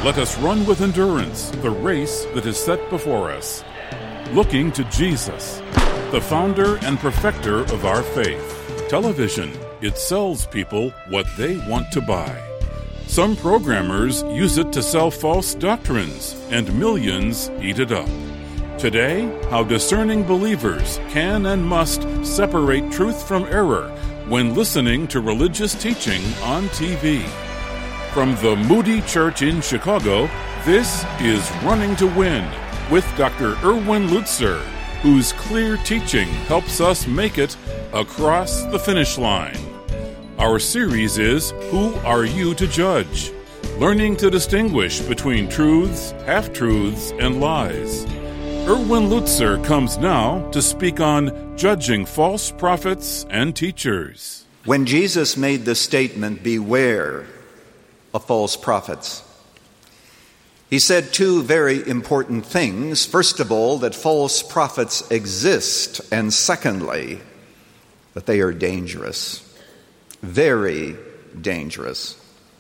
let us run with endurance the race that is set before us, looking to Jesus, the founder and perfecter of our faith. Television, it sells people what they want to buy. Some programmers use it to sell false doctrines, and millions eat it up. Today, how discerning believers can and must separate truth from error when listening to religious teaching on TV. From the Moody Church in Chicago, this is Running to Win with Dr. Erwin Lutzer, whose clear teaching helps us make it across the finish line. Our series is Who Are You to Judge? Learning to distinguish between truths, half-truths, and lies. Erwin Lutzer comes now to speak on judging false prophets and teachers. When Jesus made the statement, "Beware of false prophets," he said two very important things. First of all, that false prophets exist, and secondly, that they are dangerous. Very dangerous.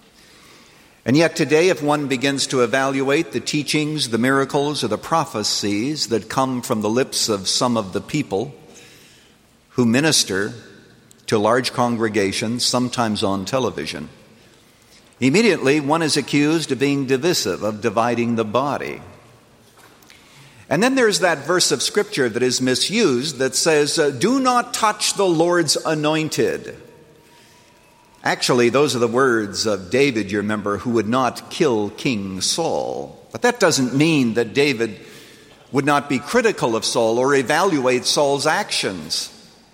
And yet today, if one begins to evaluate the teachings, the miracles, or the prophecies that come from the lips of some of the people who minister to large congregations, sometimes on television, immediately one is accused of being divisive, of dividing the body. And then there's that verse of Scripture that is misused that says, "Do not touch the Lord's anointed." Actually, those are the words of David, you remember, who would not kill King Saul. But that doesn't mean that David would not be critical of Saul or evaluate Saul's actions.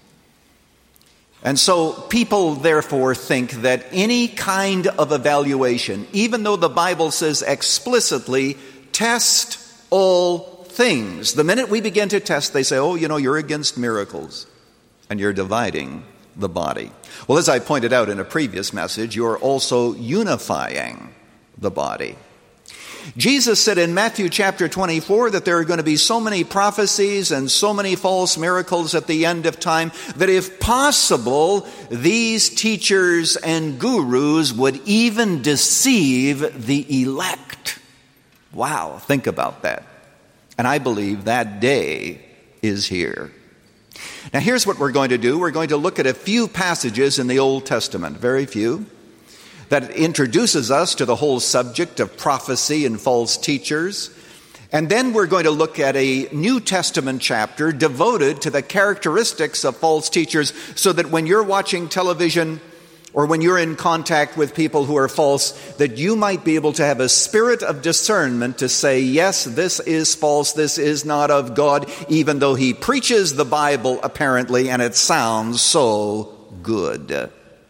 And so people therefore think that any kind of evaluation, even though the Bible says explicitly, test all things. The minute we begin to test, they say, "Oh, you're against miracles and you're dividing the body." Well, as I pointed out in a previous message, you're also unifying the body. Jesus said in Matthew chapter 24 that there are going to be so many prophecies and so many false miracles at the end of time that if possible, these teachers and gurus would even deceive the elect. Wow, think about that. And I believe that day is here. Now here's what we're going to do. We're going to look at a few passages in the Old Testament, very few, that introduces us to the whole subject of prophecy and false teachers. And then we're going to look at a New Testament chapter devoted to the characteristics of false teachers, so that when you're watching television or when you're in contact with people who are false, that you might be able to have a spirit of discernment to say, yes, this is false, this is not of God, even though he preaches the Bible apparently, and it sounds so good.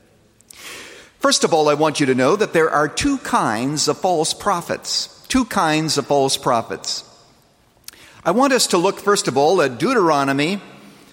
First of all, I want you to know that there are two kinds of false prophets. Two kinds of false prophets. I want us to look, first of all, at Deuteronomy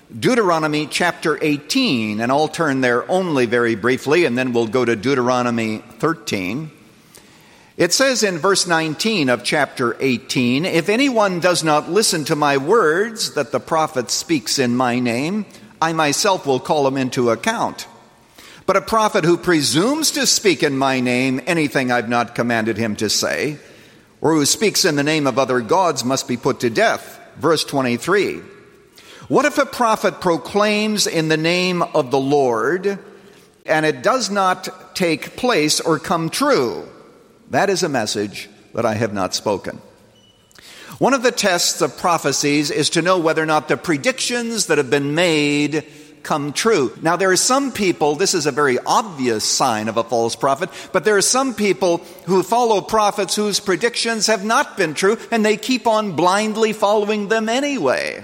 chapter 18, and I'll turn there only very briefly, and then we'll go to Deuteronomy 13. It says in verse 19 of chapter 18, "If anyone does not listen to my words that the prophet speaks in my name, I myself will call him into account. But a prophet who presumes to speak in my name anything I've not commanded him to say, or who speaks in the name of other gods, must be put to death." Verse 23. "What if a prophet proclaims in the name of the Lord, and it does not take place or come true? That is a message that I have not spoken." One of the tests of prophecies is to know whether or not the predictions that have been made come true. Now, there are some people, this is a very obvious sign of a false prophet, but there are some people who follow prophets whose predictions have not been true, and they keep on blindly following them anyway.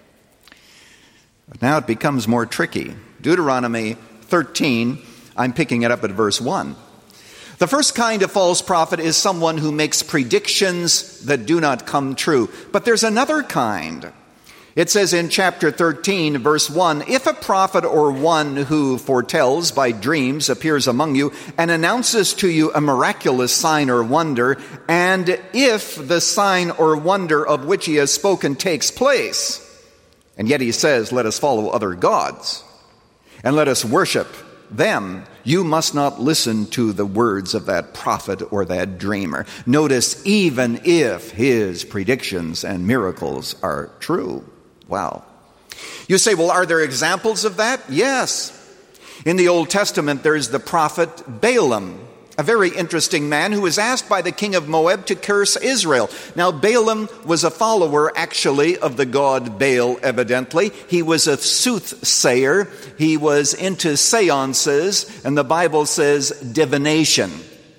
But now it becomes more tricky. Deuteronomy 13, I'm picking it up at verse 1. The first kind of false prophet is someone who makes predictions that do not come true. But there's another kind. It says in chapter 13, verse 1, "If a prophet or one who foretells by dreams appears among you and announces to you a miraculous sign or wonder, and if the sign or wonder of which he has spoken takes place, and yet he says, 'Let us follow other gods, and let us worship them, you must not listen to the words of that prophet or that dreamer. Notice, even if his predictions and miracles are true. Wow. You say, well, are there examples of that? Yes. In the Old Testament, there's the prophet Balaam, a very interesting man who was asked by the king of Moab to curse Israel. Now, Balaam was a follower, actually, of the god Baal, evidently. He was a soothsayer. He was into seances, and the Bible says divination.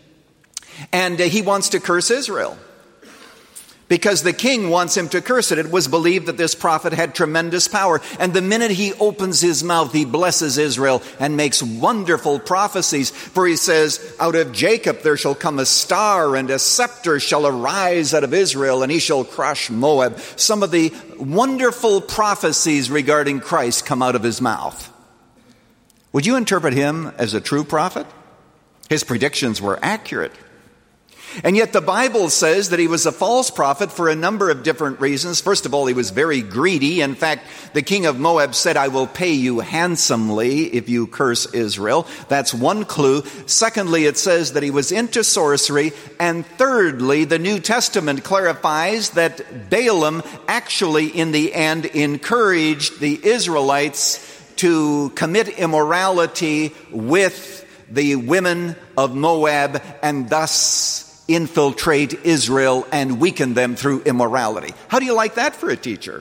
And he wants to curse Israel, because the king wants him to curse it. It was believed that this prophet had tremendous power. And the minute he opens his mouth, he blesses Israel and makes wonderful prophecies. For he says, out of Jacob there shall come a star, and a scepter shall arise out of Israel, and he shall crush Moab. Some of the wonderful prophecies regarding Christ come out of his mouth. Would you interpret him as a true prophet? His predictions were accurate. And yet the Bible says that he was a false prophet for a number of different reasons. First of all, he was very greedy. In fact, the king of Moab said, I will pay you handsomely if you curse Israel. That's one clue. Secondly, it says that he was into sorcery. And thirdly, the New Testament clarifies that Balaam actually in the end encouraged the Israelites to commit immorality with the women of Moab, and thus infiltrate Israel and weaken them through immorality. How do you like that for a teacher?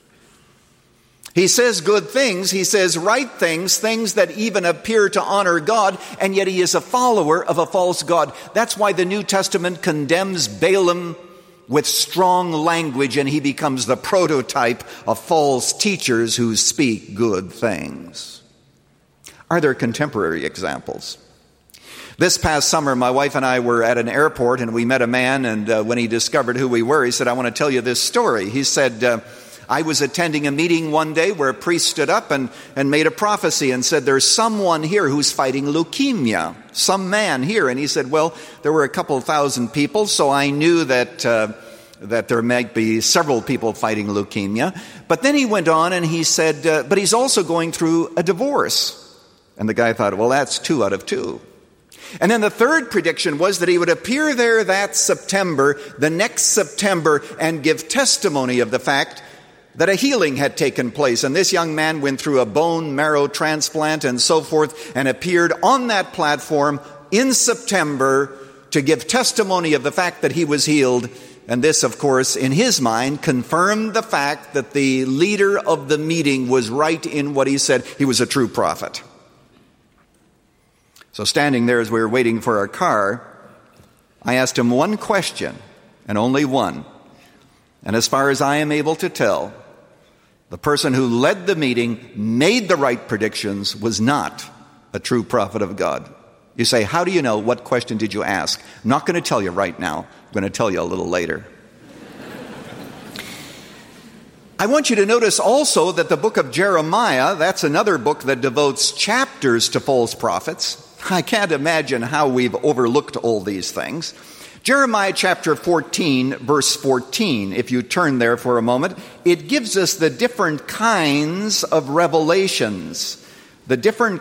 He says good things, he says right things, things that even appear to honor God, and yet he is a follower of a false god. That's why the New Testament condemns Balaam with strong language, and he becomes the prototype of false teachers who speak good things. Are there contemporary examples? This past summer, my wife and I were at an airport, and we met a man, and when he discovered who we were, he said, I want to tell you this story. He said, I was attending a meeting one day where a priest stood up and made a prophecy and said, there's someone here who's fighting leukemia, some man here. And he said, well, there were a couple thousand people, so I knew that there might be several people fighting leukemia. But then he went on and he said, but he's also going through a divorce. And the guy thought, well, that's 2 out of 2. And then the third prediction was that he would appear there that September, the next September, and give testimony of the fact that a healing had taken place. And this young man went through a bone marrow transplant and so forth, and appeared on that platform in September to give testimony of the fact that he was healed. And this, of course, in his mind, confirmed the fact that the leader of the meeting was right in what he said. He was a true prophet. So standing there as we were waiting for our car, I asked him one question, and only one. And as far as I am able to tell, the person who led the meeting, made the right predictions, was not a true prophet of God. You say, how do you know? What question did you ask? I'm not going to tell you right now. I'm going to tell you a little later. I want you to notice also that the book of Jeremiah, that's another book that devotes chapters to false prophets. I can't imagine how we've overlooked all these things. Jeremiah chapter 14, verse 14, if you turn there for a moment, it gives us the different kinds of revelations, that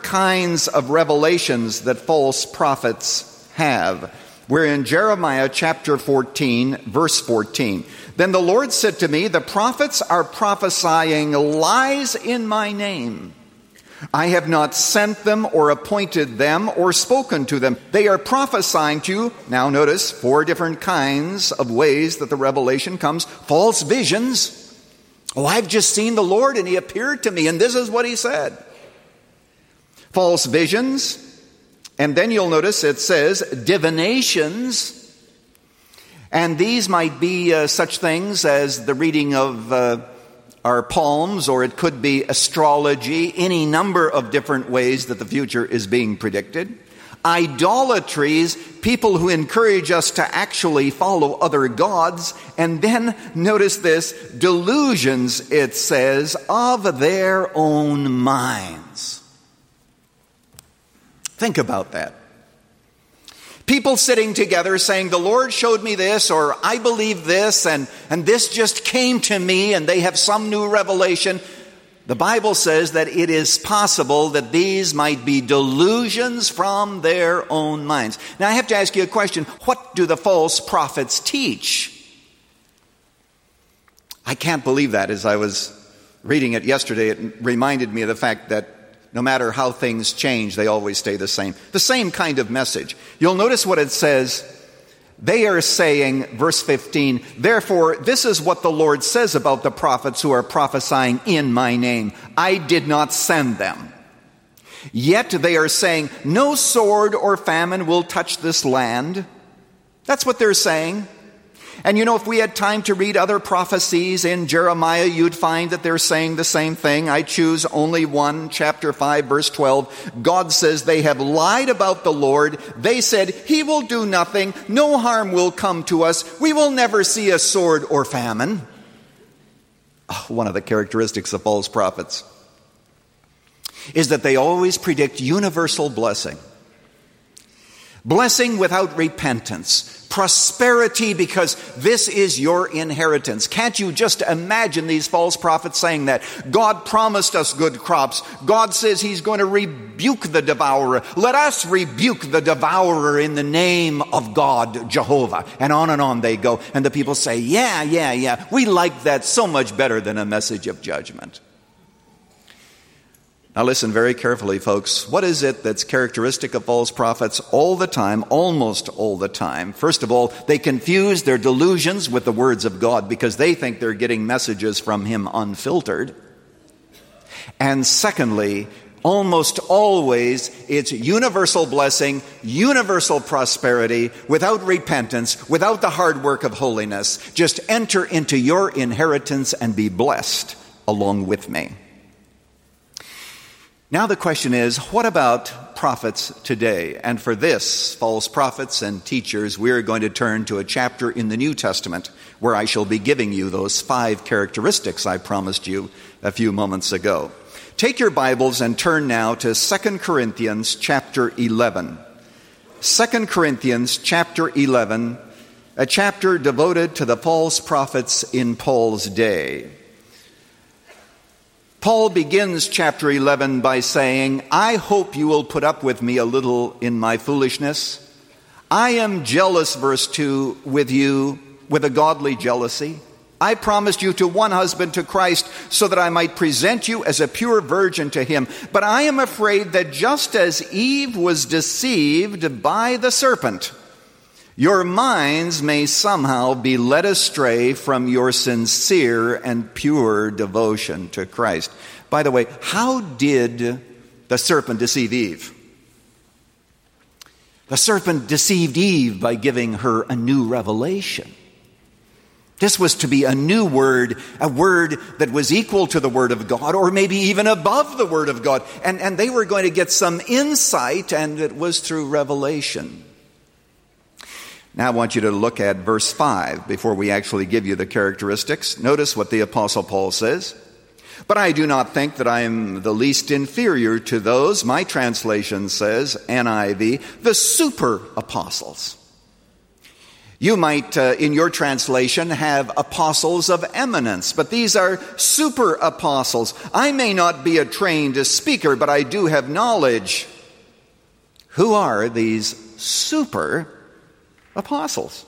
false prophets have. We're in Jeremiah chapter 14, verse 14. Then the Lord said to me, the prophets are prophesying lies in my name. I have not sent them or appointed them or spoken to them. They are prophesying to you. Now notice 4 different kinds of ways that the revelation comes. False visions. Oh, I've just seen the Lord and he appeared to me and this is what he said. False visions. And then you'll notice it says divinations. And these might be such things as the reading of our palms, or it could be astrology, any number of different ways that the future is being predicted. Idolatries, people who encourage us to actually follow other gods. And then, notice this, delusions, it says, of their own minds. Think about that. People sitting together saying, the Lord showed me this, or I believe this, and this just came to me, and they have some new revelation. The Bible says that it is possible that these might be delusions from their own minds. Now I have to ask you a question. What do the false prophets teach? I can't believe that. As I was reading it yesterday, it reminded me of the fact that no matter how things change, they always stay the same. The same kind of message. You'll notice what it says. They are saying, verse 15, therefore, this is what the Lord says about the prophets who are prophesying in my name. I did not send them. Yet they are saying, no sword or famine will touch this land. That's what they're saying. And you know, if we had time to read other prophecies in Jeremiah, you'd find that they're saying the same thing. I choose only one, chapter 5, verse 12. God says they have lied about the Lord. They said, he will do nothing. No harm will come to us. We will never see a sword or famine. Oh, one of the characteristics of false prophets is that they always predict universal blessing. Blessing without repentance. Prosperity because this is your inheritance. Can't you just imagine these false prophets saying that? God promised us good crops. God says he's going to rebuke the devourer. Let us rebuke the devourer in the name of God, Jehovah. And on they go. And the people say, yeah. We like that so much better than a message of judgment. Now listen very carefully, folks. What is it that's characteristic of false prophets all the time, almost all the time? First of all, they confuse their delusions with the words of God because they think they're getting messages from him unfiltered. And secondly, almost always it's universal blessing, universal prosperity, without repentance, without the hard work of holiness. Just enter into your inheritance and be blessed along with me. Now the question is, what about prophets today? And for this, false prophets and teachers, we are going to turn to a chapter in the New Testament where I shall be giving you those 5 characteristics I promised you a few moments ago. Take your Bibles and turn now to 2 Corinthians chapter 11. 2 Corinthians chapter 11, a chapter devoted to the false prophets in Paul's day. Paul begins chapter 11 by saying, I hope you will put up with me a little in my foolishness. I am jealous, verse 2, with you with a godly jealousy. I promised you to one husband, to Christ, so that I might present you as a pure virgin to him. But I am afraid that just as Eve was deceived by the serpent, your minds may somehow be led astray from your sincere and pure devotion to Christ. By the way, how did the serpent deceive Eve? The serpent deceived Eve by giving her a new revelation. This was to be a new word, a word that was equal to the Word of God, or maybe even above the Word of God. And they were going to get some insight, and it was through revelation. Now I want you to look at verse 5 before we actually give you the characteristics. Notice what the Apostle Paul says. But I do not think that I am the least inferior to those, my translation says, NIV, the super apostles. You might, in your translation, have apostles of eminence, but these are super apostles. I may not be a trained speaker, but I do have knowledge. Who are these super apostles?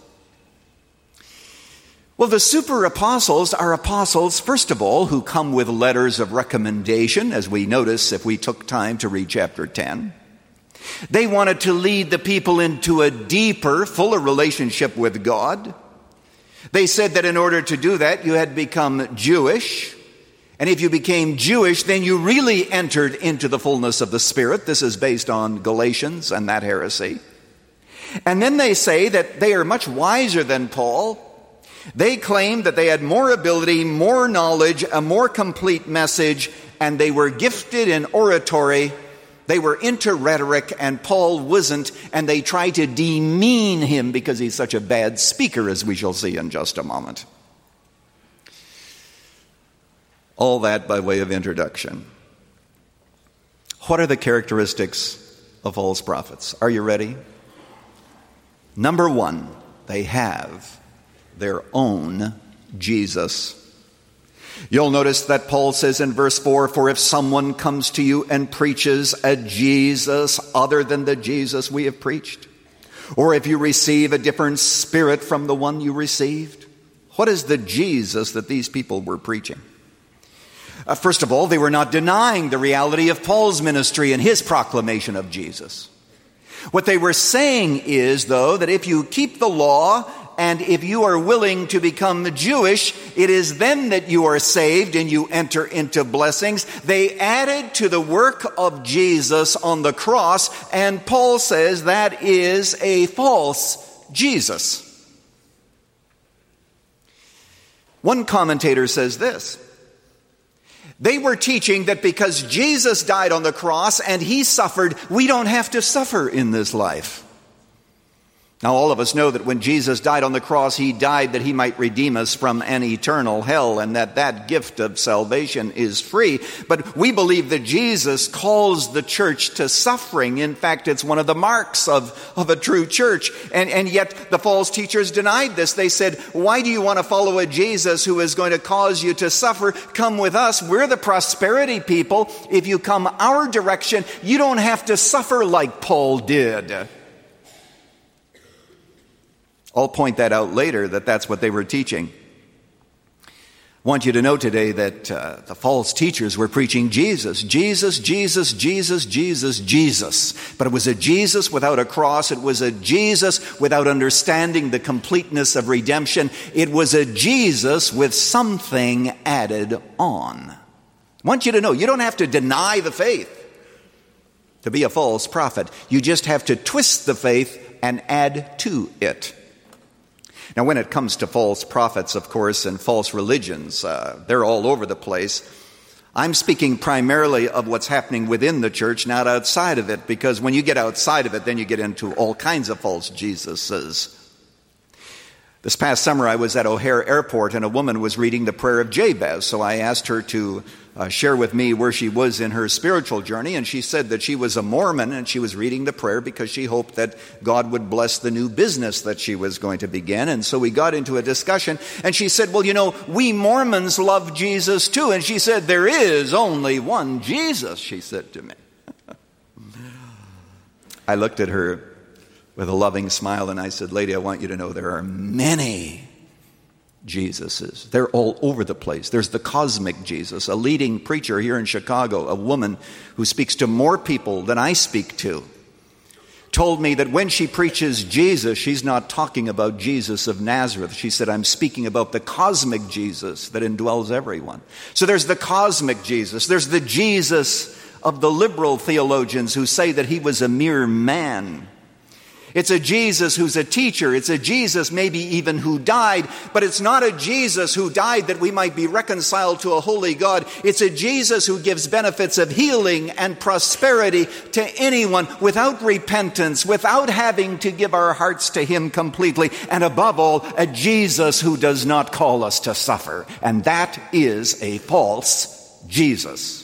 Well, the super apostles are apostles, first of all, who come with letters of recommendation, as we notice if we took time to read chapter 10. They wanted to lead the people into a deeper, fuller relationship with God. They said that in order to do that, you had to become Jewish. And if you became Jewish, then you really entered into the fullness of the Spirit. This is based on Galatians and that heresy. And then they say that they are much wiser than Paul. They claim that they had more ability, more knowledge, a more complete message, and they were gifted in oratory. They were into rhetoric, and Paul wasn't, and they try to demean him because he's such a bad speaker, as we shall see in just a moment. All that by way of introduction. What are the characteristics of false prophets? Are you ready? Number 1, they have their own Jesus. You'll notice that Paul says in verse 4, "For if someone comes to you and preaches a Jesus other than the Jesus we have preached, or if you receive a different spirit from the one you received." What is the Jesus that these people were preaching? First of all, they were not denying the reality of Paul's ministry and his proclamation of Jesus. What they were saying is, though, that if you keep the law and if you are willing to become Jewish, it is then that you are saved and you enter into blessings. They added to the work of Jesus on the cross, and Paul says that is a false Jesus. One commentator says this: they were teaching that because Jesus died on the cross and he suffered, we don't have to suffer in this life. Now, all of us know that when Jesus died on the cross, he died that he might redeem us from an eternal hell, and that gift of salvation is free. But we believe that Jesus calls the church to suffering. In fact, it's one of the marks of a true church. And yet the false teachers denied this. They said, "Why do you want to follow a Jesus who is going to cause you to suffer? Come with us. We're the prosperity people. If you come our direction, you don't have to suffer like Paul did." I'll point that out later, that's what they were teaching. I want you to know today that the false teachers were preaching Jesus. Jesus, Jesus, Jesus, Jesus, Jesus. But it was a Jesus without a cross. It was a Jesus without understanding the completeness of redemption. It was a Jesus with something added on. I want you to know, you don't have to deny the faith to be a false prophet. You just have to twist the faith and add to it. Now, when it comes to false prophets, of course, and false religions, they're all over the place. I'm speaking primarily of what's happening within the church, not outside of it, because when you get outside of it, then you get into all kinds of false Jesuses. This past summer, I was at O'Hare Airport, and a woman was reading the prayer of Jabez, so I asked her to share with me where she was in her spiritual journey, and she said that she was a Mormon and she was reading the prayer because she hoped that God would bless the new business that she was going to begin. And so we got into a discussion, and she said, "Well, you know, we Mormons love Jesus too." And she said, "There is only one Jesus," she said to me. I looked at her with a loving smile and I said, "Lady, I want you to know there are many Jesuses. They're all over the place. There's the cosmic Jesus, a leading preacher here in Chicago, a woman who speaks to more people than I speak to, told me that when she preaches Jesus, she's not talking about Jesus of Nazareth. She said, "I'm speaking about the cosmic Jesus that indwells everyone." So there's the cosmic Jesus. There's the Jesus of the liberal theologians who say that he was a mere man. It's a Jesus who's a teacher. It's a Jesus maybe even who died, but it's not a Jesus who died that we might be reconciled to a holy God. It's a Jesus who gives benefits of healing and prosperity to anyone without repentance, without having to give our hearts to him completely, and above all, a Jesus who does not call us to suffer. And that is a false Jesus.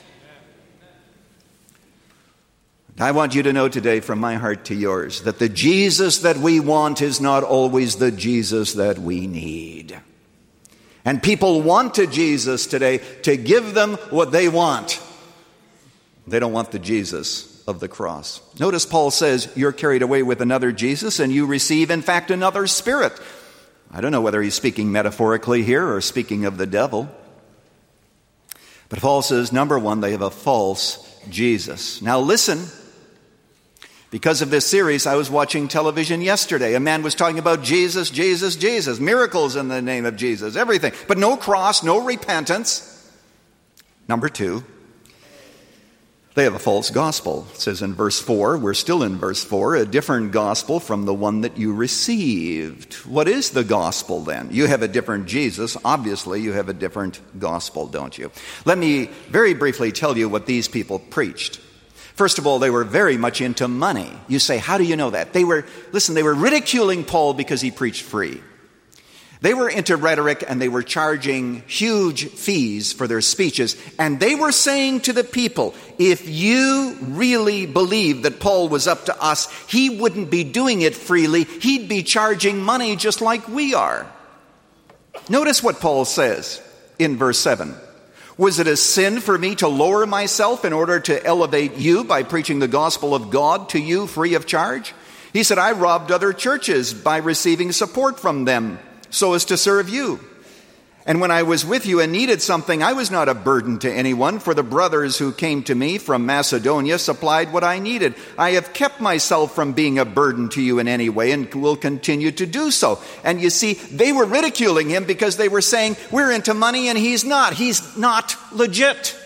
I want you to know today from my heart to yours that the Jesus that we want is not always the Jesus that we need. And people want a Jesus today to give them what they want. They don't want the Jesus of the cross. Notice Paul says you're carried away with another Jesus and you receive, in fact, another spirit. I don't know whether he's speaking metaphorically here or speaking of the devil. But Paul says, number one, they have a false Jesus. Now listen. Because of this series, I was watching television yesterday. A man was talking about Jesus, Jesus, Jesus. Miracles in the name of Jesus. Everything. But no cross, no repentance. Number two, they have a false gospel. It says in verse 4, we're still in verse 4, a different gospel from the one that you received. What is the gospel then? You have a different Jesus. Obviously, you have a different gospel, don't you? Let me very briefly tell you what these people preached. First of all, they were very much into money. You say, how do you know that? They were ridiculing Paul because he preached free. They were into rhetoric and they were charging huge fees for their speeches. And they were saying to the people, if you really believe that Paul was up to us, he wouldn't be doing it freely. He'd be charging money just like we are. Notice what Paul says. in verse 7. Was it a sin for me to lower myself in order to elevate you by preaching the gospel of God to you free of charge? He said, I robbed other churches by receiving support from them so as to serve you. And when I was with you and needed something, I was not a burden to anyone, for the brothers who came to me from Macedonia supplied what I needed. I have kept myself from being a burden to you in any way and will continue to do so. And you see, they were ridiculing him because they were saying, we're into money and he's not. He's not legit.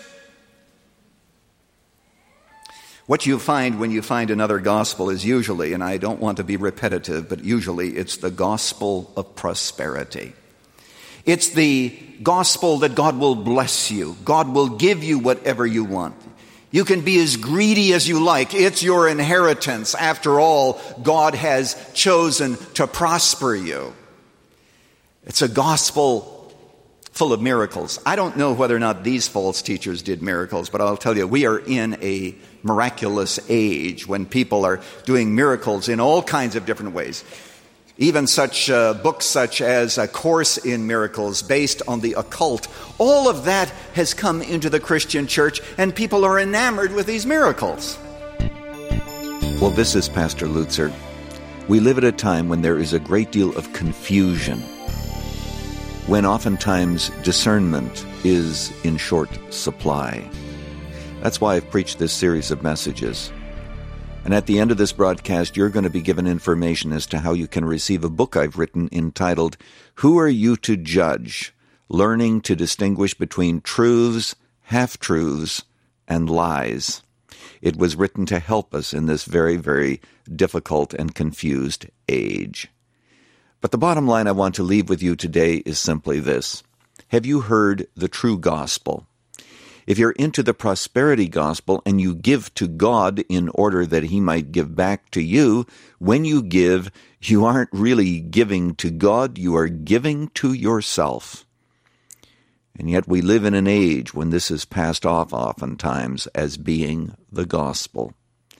What you find when you find another gospel is usually, and I don't want to be repetitive, but usually it's the gospel of prosperity. It's the gospel that God will bless you. God will give you whatever you want. You can be as greedy as you like. It's your inheritance. After all, God has chosen to prosper you. It's a gospel full of miracles. I don't know whether or not these false teachers did miracles, but I'll tell you, we are in a miraculous age when people are doing miracles in all kinds of different ways. Even such books such as A Course in Miracles based on the occult, all of that has come into the Christian church and people are enamored with these miracles. Well, this is Pastor Lutzer. We live at a time when there is a great deal of confusion, when oftentimes discernment is in short supply. That's why I've preached this series of messages. And at the end of this broadcast, you're going to be given information as to how you can receive a book I've written entitled, Who Are You to Judge? Learning to Distinguish Between Truths, Half-Truths, and Lies. It was written to help us in this very, very difficult and confused age. But the bottom line I want to leave with you today is simply this. Have you heard the true gospel? If you're into the prosperity gospel and you give to God in order that he might give back to you, when you give, you aren't really giving to God, you are giving to yourself. And yet we live in an age when this is passed off oftentimes as being the gospel.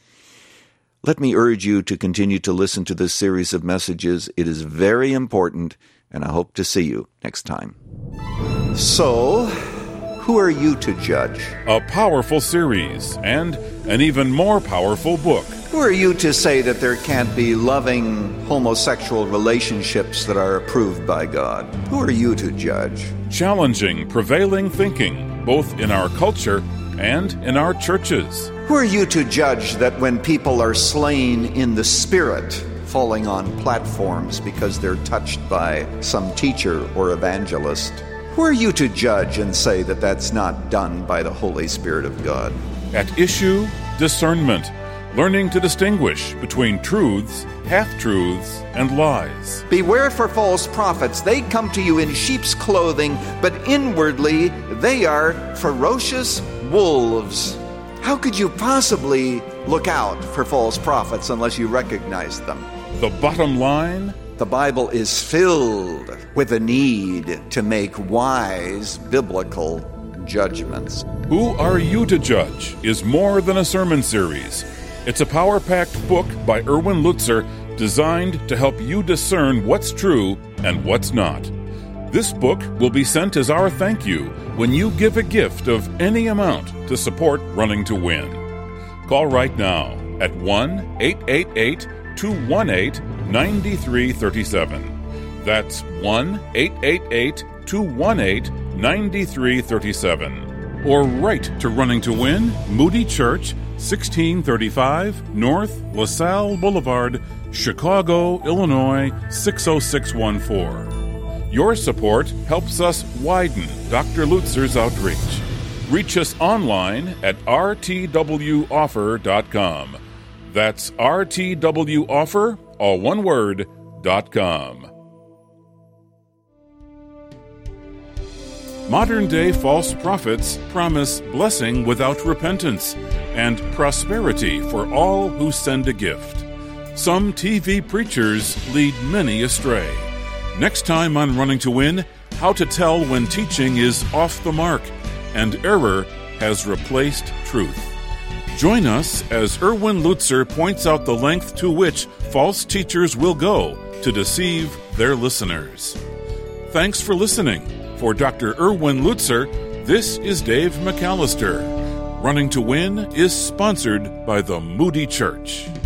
Let me urge you to continue to listen to this series of messages. It is very important, and I hope to see you next time. So, who are you to judge? A powerful series and an even more powerful book. Who are you to say that there can't be loving homosexual relationships that are approved by God? Who are you to judge? Challenging prevailing thinking, both in our culture and in our churches. Who are you to judge that when people are slain in the Spirit, falling on platforms because they're touched by some teacher or evangelist? Who are you to judge and say that that's not done by the Holy Spirit of God? At issue, discernment, learning to distinguish between truths, half-truths, and lies. Beware for false prophets. They come to you in sheep's clothing, but inwardly they are ferocious wolves. How could you possibly look out for false prophets unless you recognize them? The bottom line? The Bible is filled with a need to make wise biblical judgments. Who Are You to Judge is more than a sermon series. It's a power-packed book by Erwin Lutzer designed to help you discern what's true and what's not. This book will be sent as our thank you when you give a gift of any amount to support Running to Win. Call right now at 1-888-218-9337. That's 1-888-218-9337. Or write to Running to Win, Moody Church, 1635 North LaSalle Boulevard, Chicago, Illinois, 60614. Your support helps us widen Dr. Lutzer's outreach. Reach us online at rtwoffer.com. That's rtwoffer, all one word, .com. Modern-day false prophets promise blessing without repentance and prosperity for all who send a gift. Some TV preachers lead many astray. Next time on Running to Win, how to tell when teaching is off the mark and error has replaced truth. Join us as Erwin Lutzer points out the length to which false teachers will go to deceive their listeners. Thanks for listening. For Dr. Erwin Lutzer, this is Dave McAllister. Running to Win is sponsored by the Moody Church.